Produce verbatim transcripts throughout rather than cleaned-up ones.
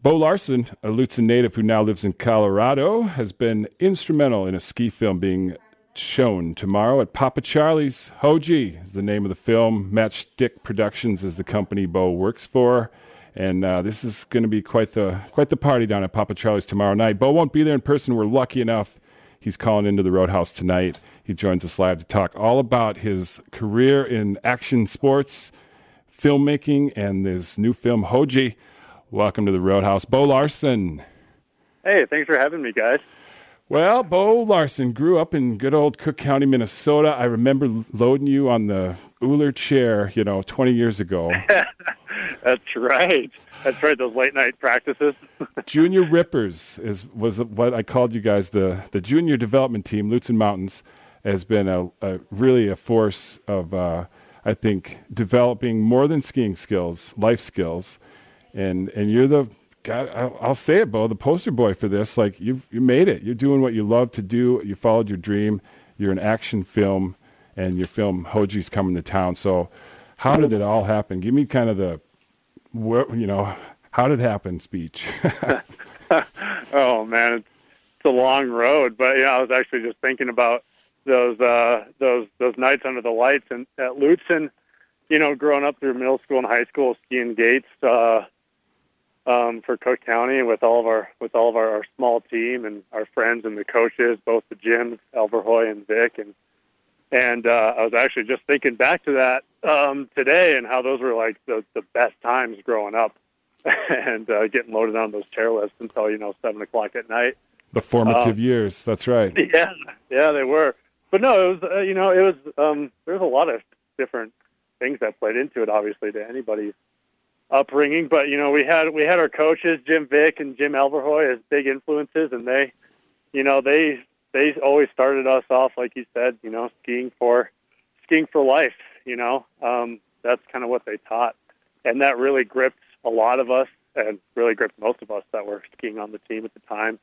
Bo Larson, a Lutsen native who now lives in Colorado, has been instrumental in a ski film being shown tomorrow at Papa Charlie's. Hoji is the name of the film. Matchstick Productions is the company Bo works for. And uh, this is going to be quite the quite the party down at Papa Charlie's tomorrow night. Bo won't be there in person. We're lucky enough. He's calling into the Roadhouse tonight. He joins us live to talk all about his career in action sports, filmmaking, and his new film, Hoji. Welcome to the Roadhouse, Bo Larson. Hey, thanks for having me, guys. Well, Bo Larson grew up in good old Cook County, Minnesota. I remember loading you on the Uller chair, you know, twenty years ago. That's right. That's right, those late night practices. Junior Rippers is was what I called you guys. The, the junior development team, Lutsen Mountains, has been a, a really a force of, uh, I think, developing more than skiing skills, life skills. And and you're the guy, I'll, I'll say it, Bo, the poster boy for this. Like, you've you made it. You're doing what you love to do. You followed your dream. You're an action film, and your film, Hoji's coming to town. So how did it all happen? Give me kind of the, you know, how did it happen speech. Oh, man, it's, it's a long road. But, yeah, I was actually just thinking about those uh, those those nights under the lights and at Lutsen, you know, growing up through middle school and high school, skiing gates uh, um, for Cook County with all of our with all of our, our small team and our friends and the coaches, both the gyms, Elverhoy and Vic, and and uh, I was actually just thinking back to that um, today and how those were like the, the best times growing up, and uh, getting loaded on those chairlifts until, you know, seven o'clock at night. The formative um, years, that's right. Yeah, yeah, they were. But no, it was uh, you know it was um, there was a lot of different things that played into it, obviously, to anybody's upbringing. But, you know, we had we had our coaches, Jim Vick and Jim Elverhoy, as big influences, and they, you know, they they always started us off, like you said, you know, skiing for skiing for life. You know, um, that's kind of what they taught, and that really gripped a lot of us, and really gripped most of us that were skiing on the team at the time,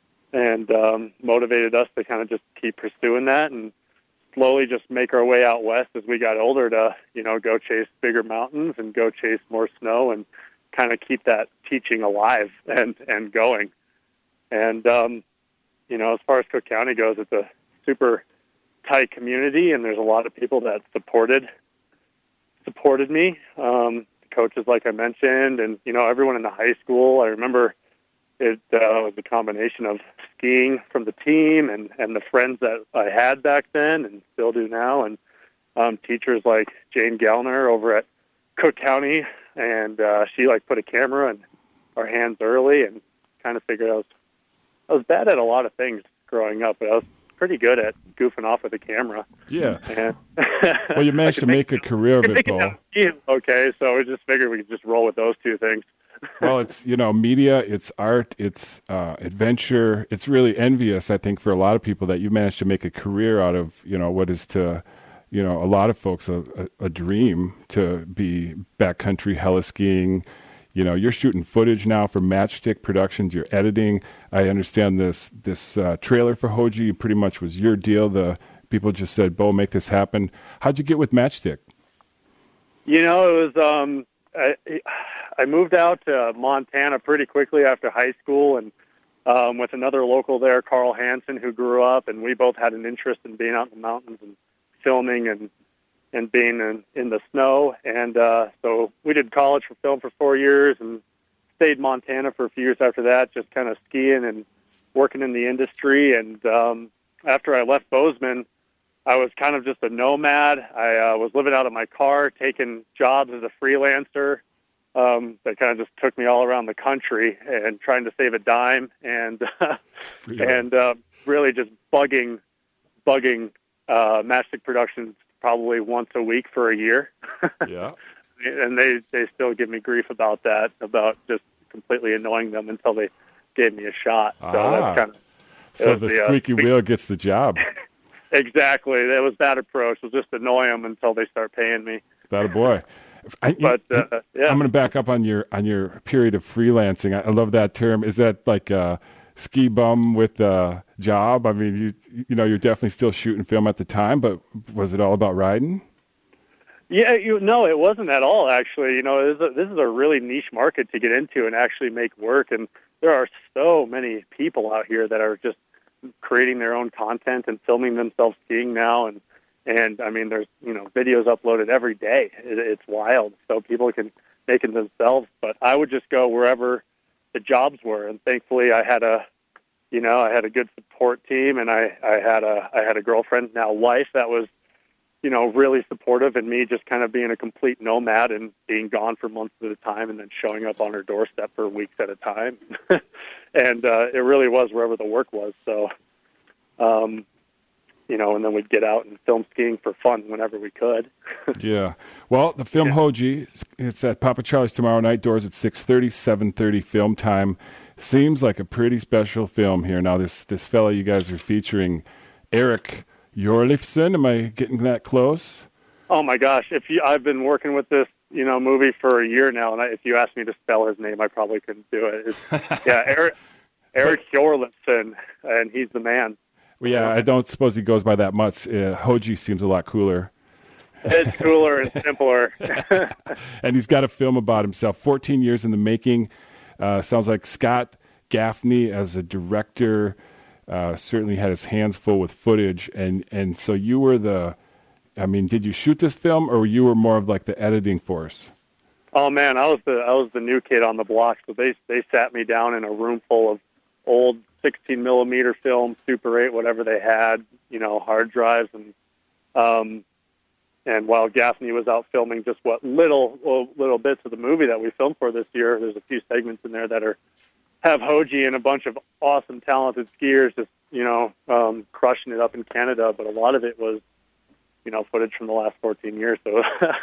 and um, motivated us to kind of just keep pursuing that and slowly just make our way out west as we got older to, you know, go chase bigger mountains and go chase more snow and kind of keep that teaching alive and, and going. And, um, you know, as far as Cook County goes, it's a super tight community, and there's a lot of people that supported, supported me. Um, coaches, like I mentioned, and, you know, everyone in the high school. I remember it uh, was a combination of skiing from the team and, and the friends that I had back then and still do now, and um, teachers like Jane Gellner over at Cook County, and uh, she like put a camera in our hands early and kind of figured I was I was bad at a lot of things growing up, but I was pretty good at goofing off with a camera. Yeah. And well, you managed to make, make a career of it, Bo. Okay, so we just figured we could just roll with those two things. Well, it's, you know, media, it's art, it's uh, adventure. It's really envious, I think, for a lot of people that you managed to make a career out of, you know, what is to, you know, a lot of folks a, a, a dream to be backcountry heli skiing. You know, you're shooting footage now for Matchstick Productions. You're editing. I understand this this uh, trailer for Hoji pretty much was your deal. The people just said, "Bo, make this happen." How'd you get with Matchstick? You know, it was um, I, I moved out to Montana pretty quickly after high school, and um, with another local there, Carl Hansen, who grew up, and we both had an interest in being out in the mountains and filming and. and being in, in the snow. And uh, so we did college for film for four years and stayed in Montana for a few years after that, just kind of skiing and working in the industry. And um, after I left Bozeman, I was kind of just a nomad. I uh, was living out of my car, taking jobs as a freelancer um, that kind of just took me all around the country and trying to save a dime and, and uh, really just bugging, bugging uh, Matchstick Productions probably once a week for a year. Yeah. And they, they still give me grief about that, about just completely annoying them until they gave me a shot. So ah. that's kind of, so the, the squeaky uh, wheel gets the job. Exactly. That was that approach. Was just annoy them until they start paying me. That a boy. I, but uh, yeah. I'm going to back up on your on your period of freelancing. I, I love that term. Is that like a ski bum with a job? I mean, you you know, you're definitely still shooting film at the time, but was it all about riding? Yeah, you no, it wasn't at all. Actually, you know, this is, a, this is a really niche market to get into and actually make work. And there are so many people out here that are just creating their own content and filming themselves skiing now. And and I mean, there's you know videos uploaded every day. It, it's wild. So people can make it themselves. But I would just go wherever the jobs were. And thankfully, I had a you know I had a good support team, and I I had a I had a girlfriend, now wife, that was you know, really supportive, and me just kind of being a complete nomad and being gone for months at a time and then showing up on her doorstep for weeks at a time. and uh, it really was wherever the work was. So, um, you know, and then we'd get out and film skiing for fun whenever we could. Yeah. Well, the film Yeah. Hoji, it's at Papa Charlie's tomorrow night. Doors at six thirty, seven thirty film time. Seems like a pretty special film here. Now, this, this fella you guys are featuring, Eric Jorlifson, am I getting that close? Oh my gosh! If you, I've been working with this, you know, movie for a year now, and I, if you asked me to spell his name, I probably couldn't do it. It's, yeah, Eric Eric Jorlifson, and he's the man. Well, yeah, I don't suppose he goes by that much. Uh, Hoji seems a lot cooler. It's cooler and simpler. And he's got a film about himself. fourteen years in the making. Uh, sounds like Scott Gaffney as a director. Uh, certainly had his hands full with footage, and, and so you were the, I mean, did you shoot this film, or you were more of like the editing force? Oh man, I was the I was the new kid on the block. So they they sat me down in a room full of old sixteen millimeter film, Super eight, whatever they had, you know, hard drives, and um, and while Gaffney was out filming just what little little, little bits of the movie that we filmed for this year, there's a few segments in there that are. Have Hoji and a bunch of awesome, talented skiers just, you know, um, crushing it up in Canada. But a lot of it was, you know, footage from the last fourteen years. So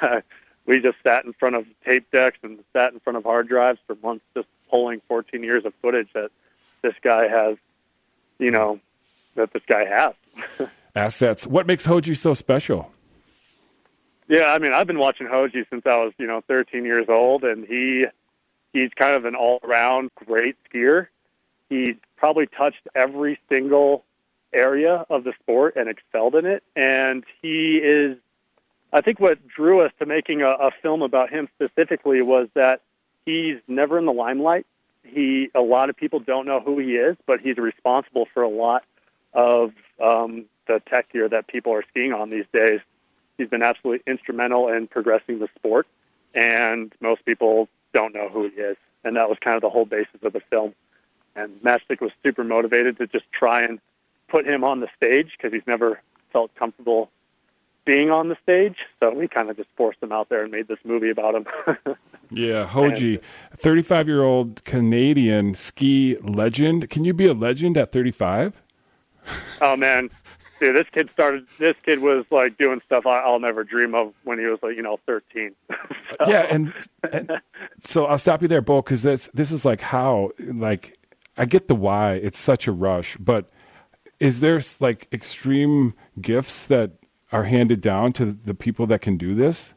we just sat in front of tape decks and sat in front of hard drives for months, just pulling fourteen years of footage that this guy has, you know, that this guy has. Assets. What makes Hoji so special? Yeah, I mean, I've been watching Hoji since I was, you know, thirteen years old, and he... He's kind of an all-around great skier. He's probably touched every single area of the sport and excelled in it. And he is, I think what drew us to making a, a film about him specifically was that he's never in the limelight. He, a lot of people don't know who he is, but he's responsible for a lot of um, the tech gear that people are skiing on these days. He's been absolutely instrumental in progressing the sport, and most people don't know who he is, and that was kind of the whole basis of the film. And Matchstick was super motivated to just try and put him on the stage because he's never felt comfortable being on the stage, so we kind of just forced him out there and made this movie about him. Yeah, Hoji, thirty-five-year-old Canadian ski legend. Can you be a legend at thirty-five? Oh, man. Dude, this kid started, this kid was like doing stuff I, I'll never dream of when he was like, you know, thirteen. So. Yeah. And, and so I'll stop you there, Bo, because this, this is like how, like, I get the why. It's such a rush, but is there like extreme gifts that are handed down to the people that can do this?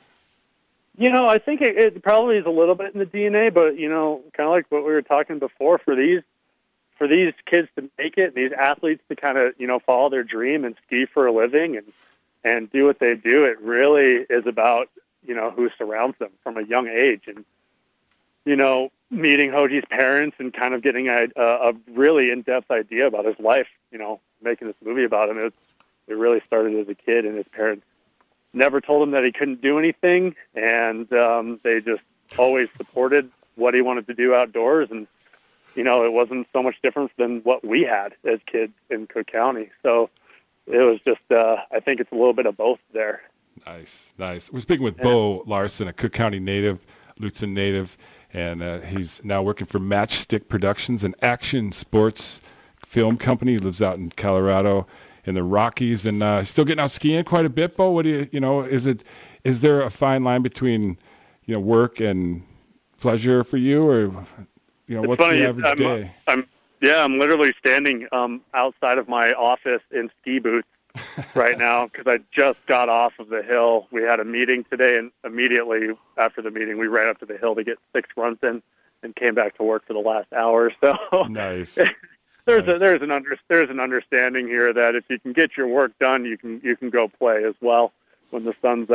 You know, I think it, it probably is a little bit in the D N A, but, you know, kind of like what we were talking before, for these, for these kids to make it, these athletes to kind of, you know, follow their dream and ski for a living and, and do what they do, it really is about, you know, who surrounds them from a young age. And, you know, meeting Hoji's parents and kind of getting a, a really in-depth idea about his life, you know, making this movie about him, it, it really started as a kid, and his parents never told him that he couldn't do anything, and um, they just always supported what he wanted to do outdoors. And, you know, it wasn't so much different than what we had as kids in Cook County. So it was just, uh, I think it's a little bit of both there. Nice, nice. We're speaking with yeah. Bo Larson, a Cook County native, Lutsen native, and uh, he's now working for Matchstick Productions, an action sports film company. He lives out in Colorado in the Rockies, and uh, still getting out skiing quite a bit, Bo. What do you, you know, is it, is there a fine line between, you know, work and pleasure for you, or, you know, it's what's funny, the average I'm, day? I'm, yeah, I'm literally standing um, outside of my office in ski boots right now because I just got off of the hill. We had a meeting today, and immediately after the meeting, we ran up to the hill to get six runs in and came back to work for the last hour. So nice. There's nice. a there's an under there's an understanding here that if you can get your work done, you can you can go play as well when the sun's out.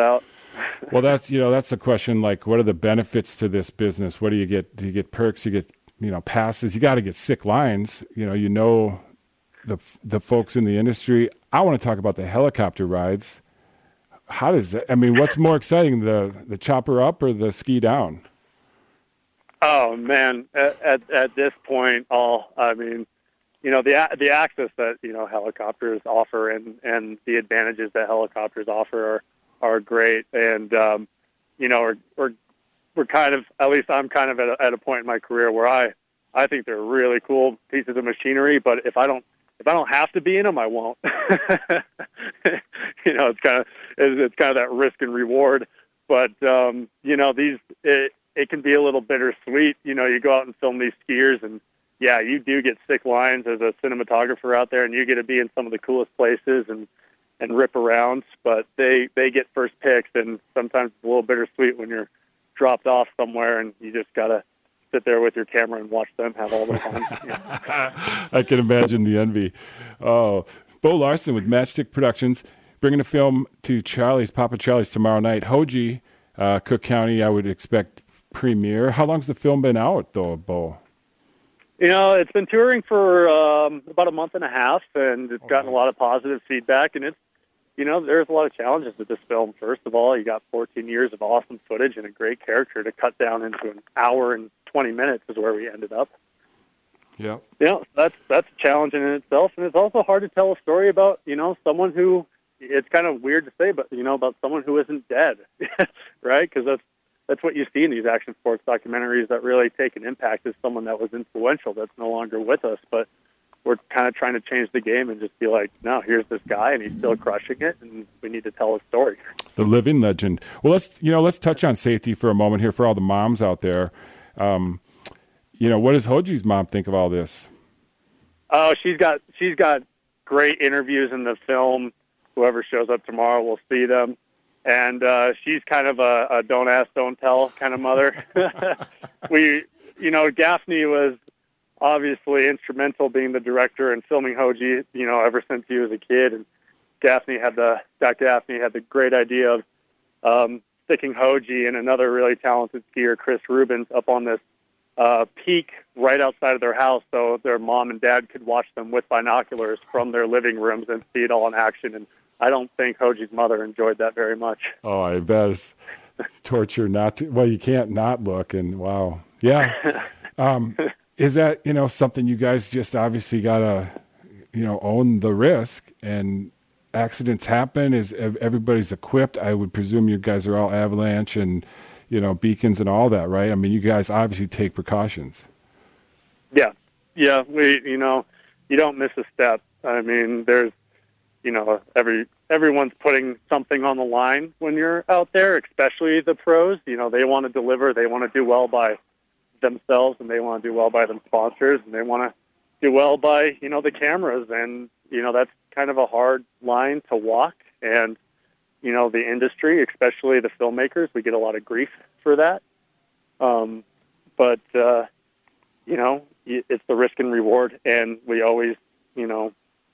Well, that's, you know, that's the question. Like, what are the benefits to this business? What do you get? Do you get perks? You get, you know, passes. You got to get sick lines. You know, you know, the the folks in the industry. I want to talk about the helicopter rides. How does that? I mean, what's more exciting, the the chopper up or the ski down? Oh man, at at, at this point, all I mean, you know, the the access that you know helicopters offer and and the advantages that helicopters offer are are great. And um, you know, we're, we're we're kind of, at least I'm kind of at a, at a point in my career where I I think they're really cool pieces of machinery. But if I don't if I don't have to be in them, I won't. You know, it's kind of it's, it's kind of that risk and reward. But um, you know, these it, it can be a little bittersweet. You know, you go out and film these skiers, and yeah, you do get sick lines as a cinematographer out there, and you get to be in some of the coolest places and, and rip around. But they, they get first picks, and sometimes it's a little bittersweet when you're dropped off somewhere and you just gotta sit there with your camera and watch them have all the fun. I can imagine the envy. Oh, Bo Larson with Matchstick Productions, bringing a film to Charlie's, Papa Charlie's tomorrow night. Hoji, uh, Cook County, I would expect premiere. How long's the film been out, though, Bo? You know, it's been touring for um, about a month and a half, and it's gotten a lot of positive feedback. And it's, you know, there's a lot of challenges with this film. First of all, you got fourteen years of awesome footage and a great character to cut down into an hour and twenty minutes is where we ended up. Yeah. You know, that's that's a challenge in itself, and it's also hard to tell a story about, you know, someone who, it's kind of weird to say, but, you know, about someone who isn't dead, right? Because that's, That's what you see in these action sports documentaries that really take an impact as someone that was influential that's no longer with us. But we're kind of trying to change the game and just be like, no, here's this guy and he's still crushing it, and we need to tell his story. The living legend. Well, let's you know let's touch on safety for a moment here for all the moms out there. Um, you know, what does Hoji's mom think of all this? Oh, she's got she's got great interviews in the film. Whoever shows up tomorrow will see them. And uh, she's kind of a, a don't ask, don't tell kind of mother. we, you know, Gaffney was obviously instrumental being the director and filming Hoji, you know, ever since he was a kid. And Gaffney had the, Doc Gaffney had the great idea of um, sticking Hoji and another really talented skier, Chris Rubens, up on this uh, peak right outside of their house so their mom and dad could watch them with binoculars from their living rooms and see it all in action. And I don't think Hoji's mother enjoyed that very much. Oh, I bet it's torture not to, well, you can't not look, and wow. Yeah. Um, is that, you know, something you guys just obviously got to, you know, own the risk, and accidents happen? Is everybody's equipped? I would presume you guys are all avalanche and, you know, beacons and all that, right? I mean, you guys obviously take precautions. Yeah. Yeah. We, you know, you don't miss a step. I mean, there's, you know, every everyone's putting something on the line when you're out there, especially the pros. You know, they want to deliver. They want to do well by themselves, and they want to do well by them sponsors, and they want to do well by, you know, the cameras. And, you know, that's kind of a hard line to walk. And, you know, the industry, especially the filmmakers, we get a lot of grief for that. Um, but, uh, you know, it's the risk and reward, and we always, you know,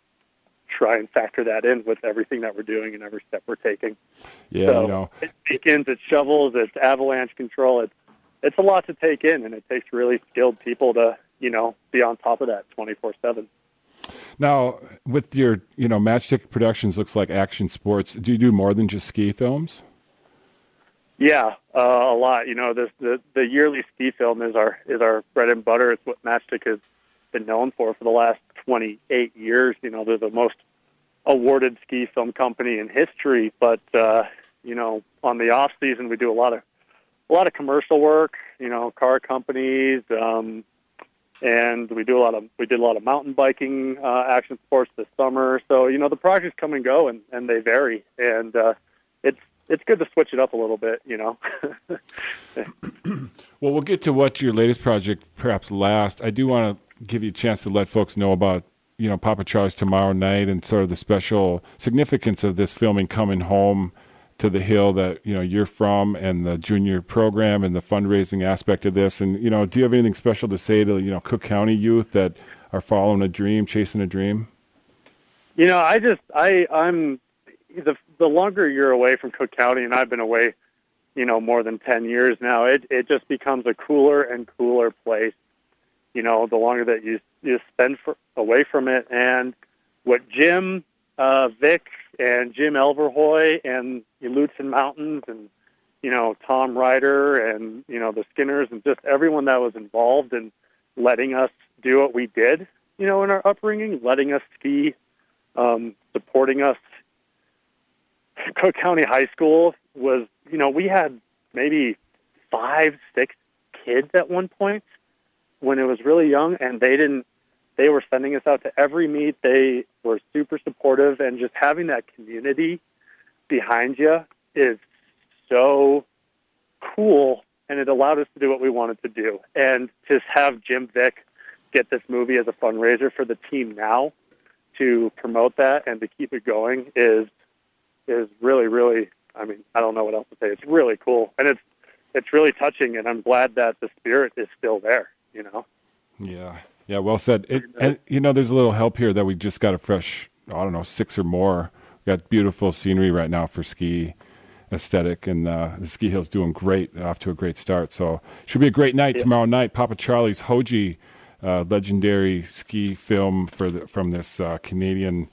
try and factor that in with everything that we're doing and every step we're taking. Yeah, so you know, it's beacons, it's shovels, it's avalanche control. It's it's a lot to take in, and it takes really skilled people to, you know, be on top of that twenty-four seven. Now, with your, you know, Matchstick Productions looks like action sports. Do you do more than just ski films? Yeah, uh, a lot. You know, this, the the yearly ski film is our is our bread and butter. It's what Matchstick has been known for for the last twenty-eight years. You know, they're the most awarded ski film company in history. But uh, you know, on the off season, we do a lot of a lot of commercial work. You know, car companies, um, and we do a lot of we did a lot of mountain biking uh, action sports this summer. So you know, the projects come and go, and, and they vary, and uh, it's it's good to switch it up a little bit. You know. Well, we'll get to what your latest project perhaps last. I do want to give you a chance to let folks know about, you know, Papa Charlie's tomorrow night and sort of the special significance of this filming coming home to the Hill that, you know, you're from, and the junior program and the fundraising aspect of this. And, you know, do you have anything special to say to, you know, Cook County youth that are following a dream, chasing a dream? You know, I just, I, I'm, the the longer you're away from Cook County, and I've been away, you know, more than ten years now, it it just becomes a cooler and cooler place. You know, the longer that you you spend for, away from it, and what Jim, uh, Vic, and Jim Elverhoy, and the Lutsen Mountains, and you know Tom Ryder, and you know the Skinners, and just everyone that was involved in letting us do what we did, you know, in our upbringing, letting us ski, um, supporting us. Cook County High School was, you know, we had maybe five, six kids at one point when it was really young, and they didn't, they were sending us out to every meet. They were super supportive, and just having that community behind you is so cool, and it allowed us to do what we wanted to do. And to have Jim Vick get this movie as a fundraiser for the team now to promote that and to keep it going is is really, really, I mean, I don't know what else to say. It's really cool, and it's it's really touching, and I'm glad that the spirit is still there, you know? Yeah, yeah, well said. It, and, you know, there's a little help here that we just got a fresh, I don't know, six or more. We got beautiful scenery right now for ski aesthetic, and uh, the ski hill's doing great, off to a great start. So should be a great night yeah. tomorrow night. Papa Charlie's Hoji, uh, legendary ski film for the, from this uh, Canadian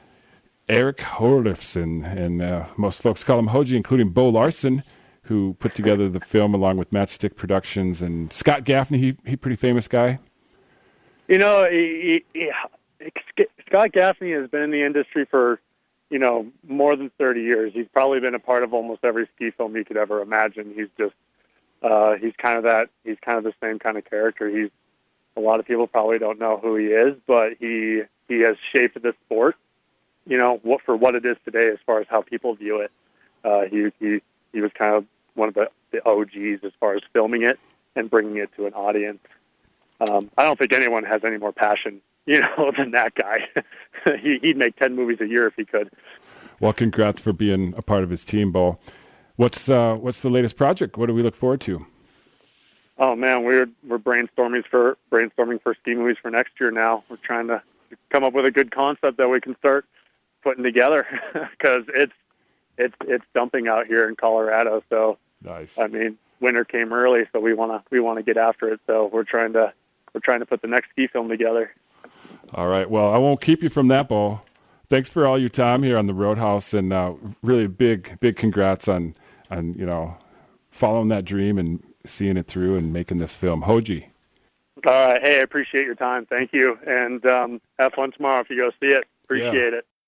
Eric Holufsen, and uh, most folks call him Hoji, including Bo Larson, who put together the film along with Matchstick Productions, and Scott Gaffney. He he pretty famous guy. You know, he, he, he, Scott Gaffney has been in the industry for, you know, more than thirty years. He's probably been a part of almost every ski film you could ever imagine. He's just uh, he's kind of that. He's kind of the same kind of character. He's a lot of people probably don't know who he is, but he he has shaped the sport, you know, what for what it is today as far as how people view it. Uh, he he he was kind of one of the, the O Gs as far as filming it and bringing it to an audience. Um, I don't think anyone has any more passion, you know, than that guy. he, he'd make ten movies a year if he could. Well, congrats for being a part of his team, Bo. What's uh, what's the latest project? What do we look forward to? Oh man, we're we're brainstorming for brainstorming for ski movies for next year. Now we're trying to come up with a good concept that we can start putting together, because it's it's it's dumping out here in Colorado. So nice. I mean, winter came early, so we want to we want to get after it. So we're trying to we're trying to put the next ski film together. All right. Well, I won't keep you from that, Bo. Thanks for all your time here on the Roadhouse, and uh, really big big congrats on on you know following that dream and seeing it through and making this film. Hoji. All right. Hey, I appreciate your time. Thank you, and um, have fun tomorrow if you go see it. Appreciate yeah. it.